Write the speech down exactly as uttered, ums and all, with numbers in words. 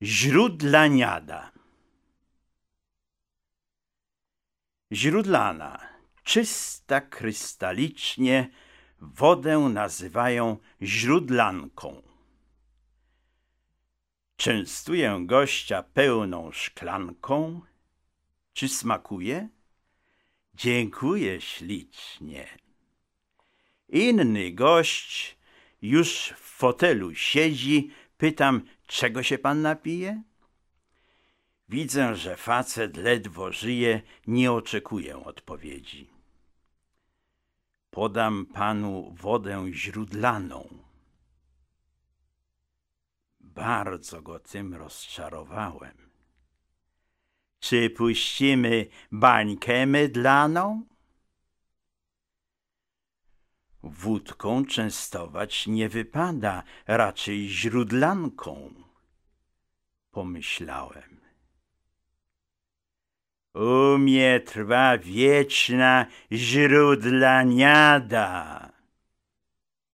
Źródlaniada. Źródlana, czysta krystalicznie, wodę nazywają źródlanką. Częstuję gościa pełną szklanką. Czy smakuje? Dziękuję ślicznie. Inny gość już w fotelu siedzi. Pytam, czego się pan napije? Widzę, że facet ledwo żyje, nie oczekuję odpowiedzi. Podam panu wodę źródlaną. Bardzo go tym rozczarowałem. Czy puścimy bańkę mydlaną? Wódką częstować nie wypada, raczej źródlanką, pomyślałem. U mnie trwa wieczna źródlaniada.